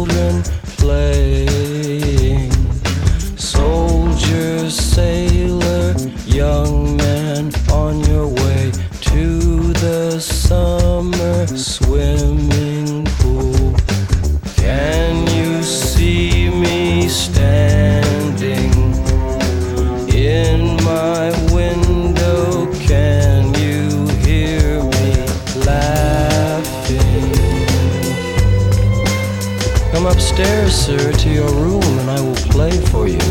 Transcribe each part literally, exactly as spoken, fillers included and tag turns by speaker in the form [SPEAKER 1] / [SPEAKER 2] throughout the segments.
[SPEAKER 1] children playing. Soldier, sailor, young man, on your way to the summer swimming pool. Can you see me standing in my window? Can you hear me laughing? Come upstairs, sir, to your room, and I will play for you.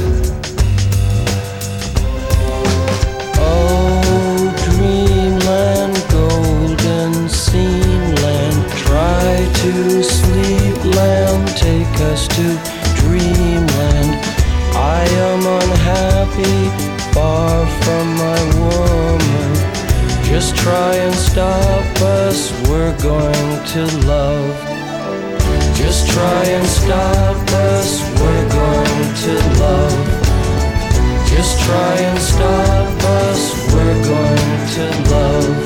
[SPEAKER 1] Oh, dreamland, golden scene land, try to sleep, lamb, take us to dreamland. I am unhappy, far from my woman. Just try and stop us, we're going to love. Just try and stop us, we're going to love. Just try and stop us, we're going to love.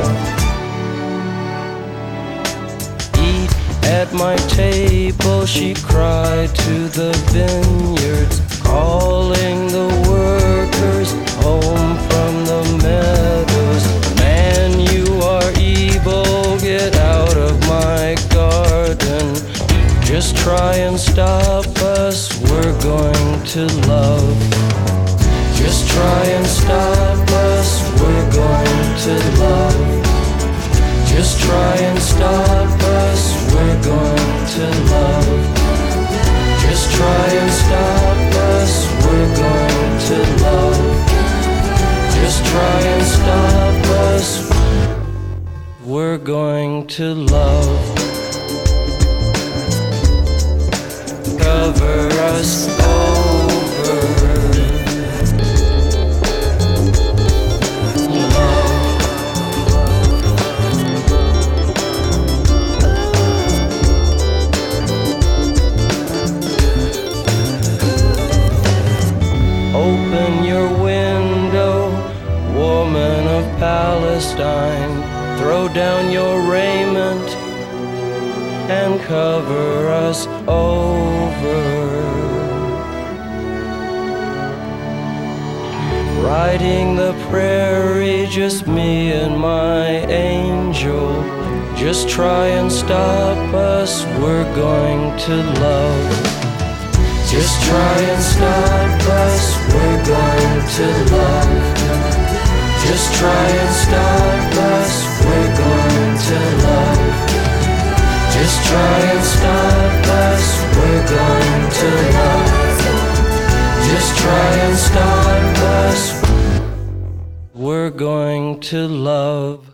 [SPEAKER 1] Eat at my table, she cried to the vineyards, calling the workers home from the meadows. Man, you are evil, get out of my garden. Just try and stop us, we're going to love. Just try and stop us, we're going to love. Just try and stop us, we're going to love. Just try and stop us, we're going to love. Just try and stop us, we're going to love. Cover us over. Open your window, woman of Palestine. Throw down your raiment and cover us over. Riding the prairie, just me and my angel. Just try and stop us, we're going to love. Just try and stop us, we're going to love. Just try and stop us, we're going to love. Just try and stop us, we're going to love. Just try and stop us, we're going to love.